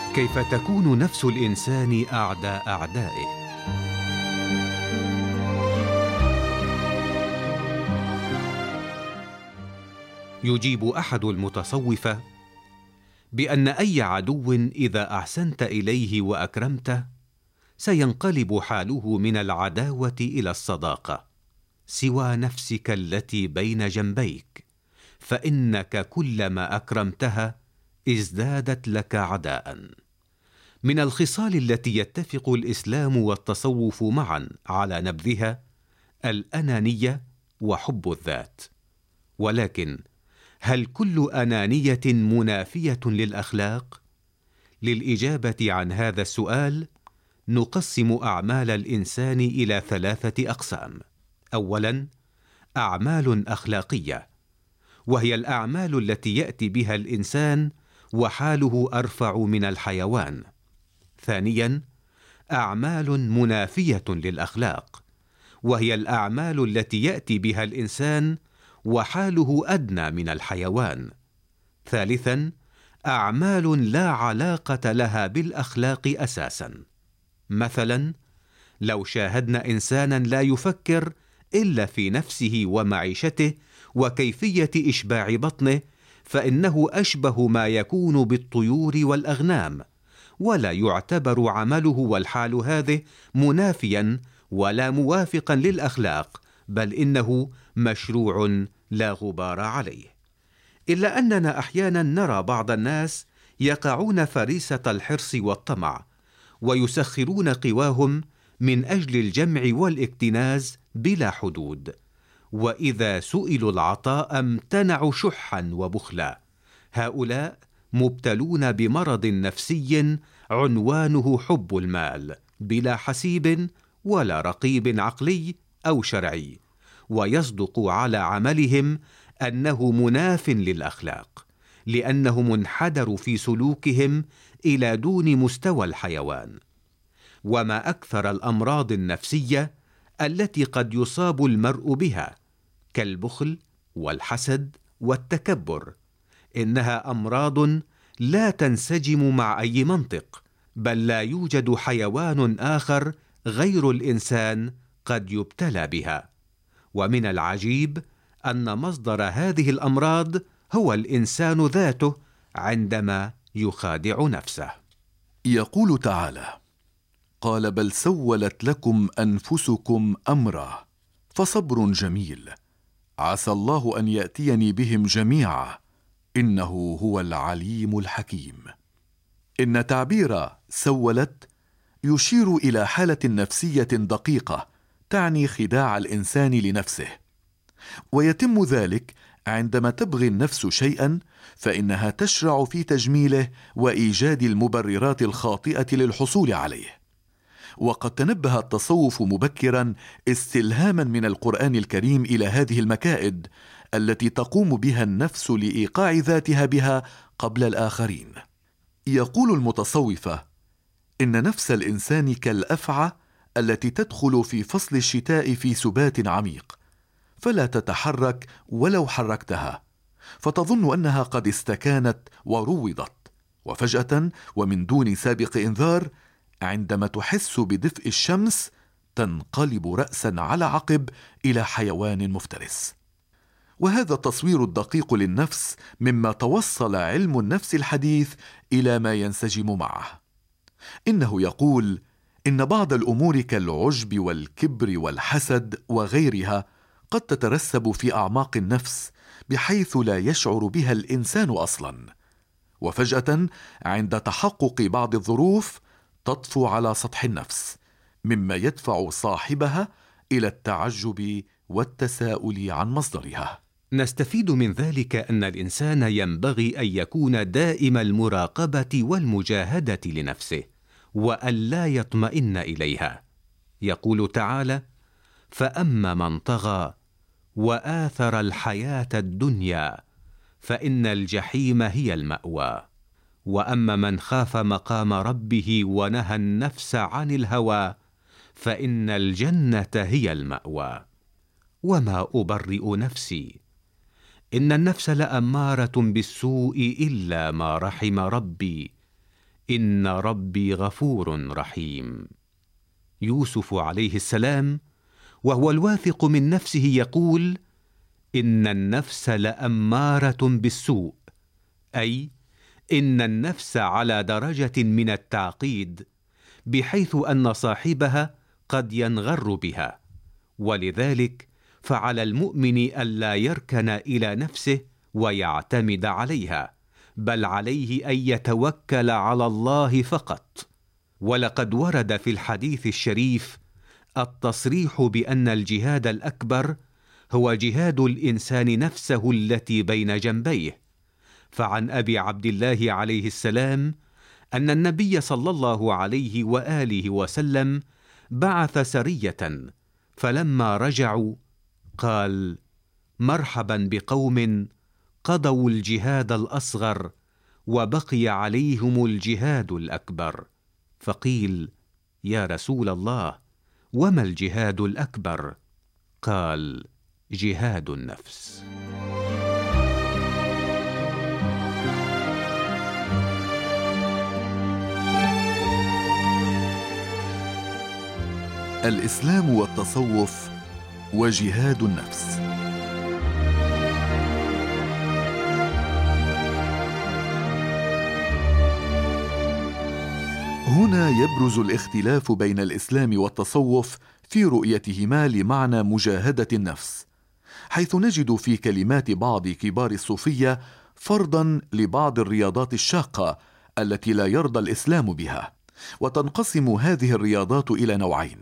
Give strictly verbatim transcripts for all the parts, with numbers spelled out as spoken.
كيف تكون نفس الإنسان أعدى أعدائه؟ يجيب أحد المتصوفة بأن أي عدو إذا أحسنت إليه وأكرمته سينقلب حاله من العداوة إلى الصداقة، سوى نفسك التي بين جنبيك، فإنك كلما أكرمتها ازدادت لك عداء. من الخصال التي يتفق الإسلام والتصوف معا على نبذها الأنانية وحب الذات. ولكن هل كل أنانية منافية للأخلاق؟ للإجابة عن هذا السؤال نقسم أعمال الإنسان إلى ثلاثة أقسام. أولاً، أعمال أخلاقية، وهي الأعمال التي يأتي بها الإنسان وحاله أرفع من الحيوان. ثانياً، أعمال منافية للأخلاق، وهي الأعمال التي يأتي بها الإنسان وحاله أدنى من الحيوان. ثالثاً، أعمال لا علاقة لها بالأخلاق أساساً. مثلاً، لو شاهدنا إنساناً لا يفكر إلا في نفسه ومعيشته وكيفية إشباع بطنه، فإنه أشبه ما يكون بالطيور والأغنام، ولا يعتبر عمله والحال هذه منافياً ولا موافقاً للأخلاق، بل إنه مشروع لا غبار عليه. إلا أننا أحياناً نرى بعض الناس يقعون فريسة الحرص والطمع، ويسخرون قواهم من أجل الجمع والاكتناز بلا حدود، وإذا سئلوا العطاء امتنعوا شحا وبخلا. هؤلاء مبتلون بمرض نفسي عنوانه حب المال، بلا حسيب ولا رقيب عقلي أو شرعي، ويصدق على عملهم أنه مناف للأخلاق، لأنهم انحدروا في سلوكهم إلى دون مستوى الحيوان. وما أكثر الأمراض النفسية التي قد يصاب المرء بها، كالبخل والحسد والتكبر، إنها أمراض لا تنسجم مع أي منطق، بل لا يوجد حيوان آخر غير الإنسان قد يبتلى بها. ومن العجيب أن مصدر هذه الأمراض هو الإنسان ذاته عندما يخادع نفسه. يقول تعالى: قال بل سولت لكم أنفسكم أمرا فصبر جميل عسى الله أن يأتيني بهم جميعا إنه هو العليم الحكيم. إن تعبير سولت يشير إلى حالة نفسية دقيقة تعني خداع الإنسان لنفسه، ويتم ذلك عندما تبغي النفس شيئا فإنها تشرع في تجميله وإيجاد المبررات الخاطئة للحصول عليه. وقد تنبه التصوف مبكرا استلهاما من القرآن الكريم إلى هذه المكائد التي تقوم بها النفس لإيقاع ذاتها بها قبل الآخرين. يقول المتصوفة إن نفس الإنسان كالأفعى التي تدخل في فصل الشتاء في سبات عميق، فلا تتحرك ولو حركتها، فتظن أنها قد استكانت وروضت، وفجأة ومن دون سابق إنذار عندما تحس بدفء الشمس تنقلب رأسا على عقب إلى حيوان مفترس. وهذا التصوير الدقيق للنفس مما توصل علم النفس الحديث إلى ما ينسجم معه. إنه يقول إن بعض الأمور كالعجب والكبر والحسد وغيرها قد تترسب في أعماق النفس بحيث لا يشعر بها الإنسان أصلا، وفجأة عند تحقق بعض الظروف تطفو على سطح النفس، مما يدفع صاحبها إلى التعجب والتساؤل عن مصدرها. نستفيد من ذلك أن الإنسان ينبغي أن يكون دائم المراقبة والمجاهدة لنفسه، وألا يطمئن إليها. يقول تعالى: فأما من طغى وآثر الحياة الدنيا فإن الجحيم هي المأوى، وأما من خاف مقام ربه ونهى النفس عن الهوى فإن الجنة هي المأوى. وما أبرئ نفسي إن النفس لأمارة بالسوء إلا ما رحم ربي إن ربي غفور رحيم. يوسف عليه السلام وهو الواثق من نفسه يقول: إن النفس لأمارة بالسوء، أي إن النفس على درجة من التعقيد بحيث أن صاحبها قد ينغر بها، ولذلك فعلى المؤمن ألا يركن إلى نفسه ويعتمد عليها، بل عليه أن يتوكل على الله فقط. ولقد ورد في الحديث الشريف التصريح بأن الجهاد الأكبر هو جهاد الإنسان نفسه التي بين جنبيه، فعن أبي عبد الله عليه السلام أن النبي صلى الله عليه وآله وسلم بعث سرية، فلما رجعوا قال: مرحبا بقوم قضوا الجهاد الأصغر وبقي عليهم الجهاد الأكبر. فقيل: يا رسول الله، وما الجهاد الأكبر؟ قال: جهاد النفس. الإسلام والتصوف وجهاد النفس. هنا يبرز الاختلاف بين الإسلام والتصوف في رؤيتهما لمعنى مجاهدة النفس، حيث نجد في كلمات بعض كبار الصوفية فرضا لبعض الرياضات الشاقة التي لا يرضى الإسلام بها. وتنقسم هذه الرياضات إلى نوعين: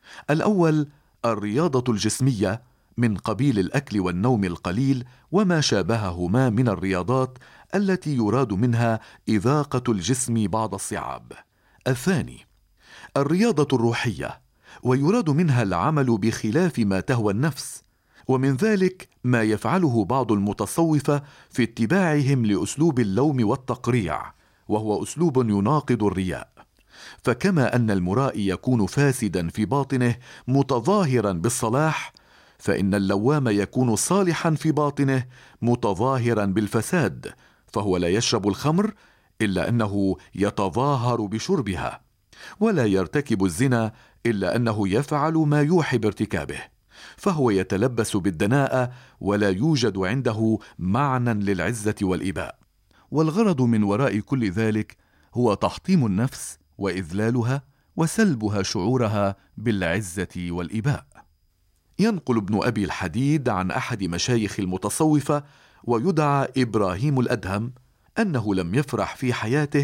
الأول الرياضة الجسمية من قبيل الأكل والنوم القليل وما شابههما من الرياضات التي يراد منها إذاقة الجسم بعض الصعاب. الثاني الرياضة الروحية، ويراد منها العمل بخلاف ما تهوى النفس، ومن ذلك ما يفعله بعض المتصوفة في اتباعهم لأسلوب اللوم والتقريع، وهو أسلوب يناقض الرياء. فكما أن المرائي يكون فاسدا في باطنه متظاهرا بالصلاح، فإن اللوام يكون صالحا في باطنه متظاهرا بالفساد، فهو لا يشرب الخمر إلا أنه يتظاهر بشربها، ولا يرتكب الزنا إلا أنه يفعل ما يوحي بارتكابه، فهو يتلبس بالدناءة ولا يوجد عنده معنى للعزة والإباء. والغرض من وراء كل ذلك هو تحطيم النفس وإذلالها وسلبها شعورها بالعزة والإباء. ينقل ابن أبي الحديد عن أحد مشايخ المتصوفة ويدعى إبراهيم الأدهم أنه لم يفرح في حياته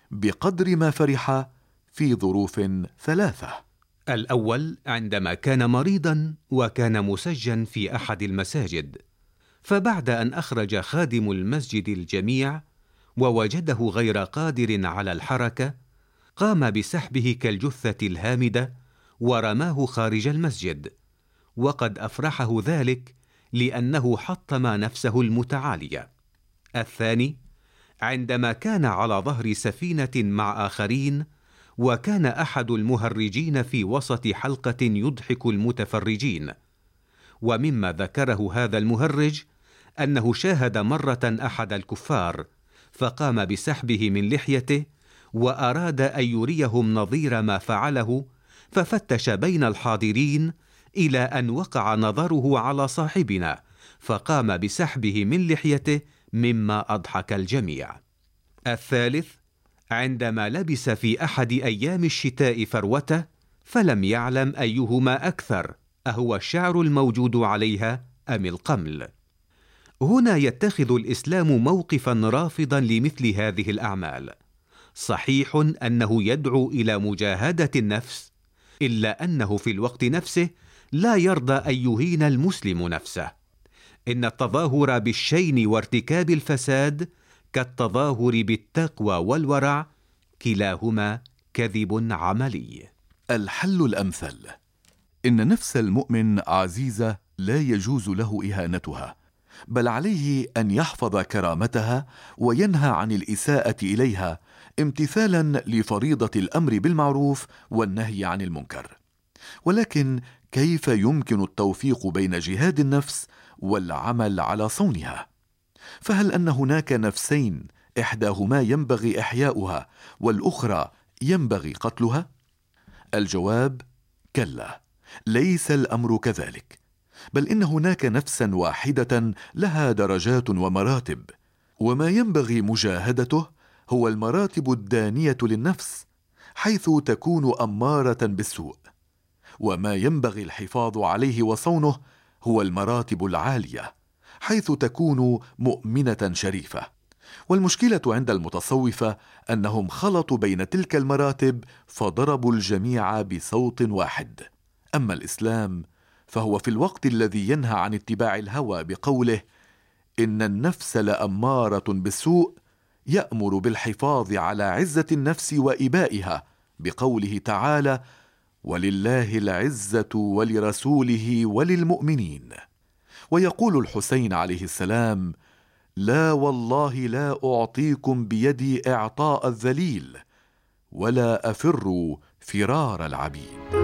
بقدر ما فرح في ظروف ثلاثة. الأول عندما كان مريضا وكان مسجن في أحد المساجد، فبعد أن أخرج خادم المسجد الجميع ووجده غير قادر على الحركة، قام بسحبه كالجثة الهامدة ورماه خارج المسجد، وقد أفرحه ذلك لأنه حطم نفسه المتعالية. الثاني عندما كان على ظهر سفينة مع آخرين، وكان أحد المهرجين في وسط حلقة يضحك المتفرجين، ومما ذكره هذا المهرج أنه شاهد مرة أحد الكفار، فقام بسحبه من لحيته وأراد أن يريهم نظير ما فعله، ففتش بين الحاضرين إلى أن وقع نظره على صاحبنا، فقام بسحبه من لحيته مما أضحك الجميع. الثالث عندما لبس في أحد أيام الشتاء فروته، فلم يعلم أيهما أكثر، أهو الشعر الموجود عليها أم القمل. هنا يتخذ الإسلام موقفا رافضا لمثل هذه الأعمال. صحيح أنه يدعو إلى مجاهدة النفس، إلا أنه في الوقت نفسه لا يرضى أن يهين المسلم نفسه. إن التظاهر بالشين وارتكاب الفساد كالتظاهر بالتقوى والورع، كلاهما كذب عملي. الحل الأمثل: إن نفس المؤمن عزيزة لا يجوز له إهانتها، بل عليه أن يحفظ كرامتها وينهى عن الإساءة إليها امتثالا لفريضة الأمر بالمعروف والنهي عن المنكر. ولكن كيف يمكن التوفيق بين جهاد النفس والعمل على صونها؟ فهل أن هناك نفسين إحداهما ينبغي إحياؤها والأخرى ينبغي قتلها؟ الجواب: كلا، ليس الأمر كذلك، بل إن هناك نفسا واحدة لها درجات ومراتب، وما ينبغي مجاهدته هو المراتب الدانية للنفس، حيث تكون أمارة بالسوء، وما ينبغي الحفاظ عليه وصونه هو المراتب العالية، حيث تكون مؤمنة شريفة. والمشكلة عند المتصوفة أنهم خلطوا بين تلك المراتب فضربوا الجميع بصوت واحد. أما الإسلام فهو في الوقت الذي ينهى عن اتباع الهوى بقوله: إن النفس لأمارة بالسوء، يأمر بالحفاظ على عزة النفس وإبائها بقوله تعالى: ولله العزة ولرسوله وللمؤمنين. ويقول الحسين عليه السلام: لا والله لا أعطيكم بيدي إعطاء الذليل، ولا أفر فرار العبيد.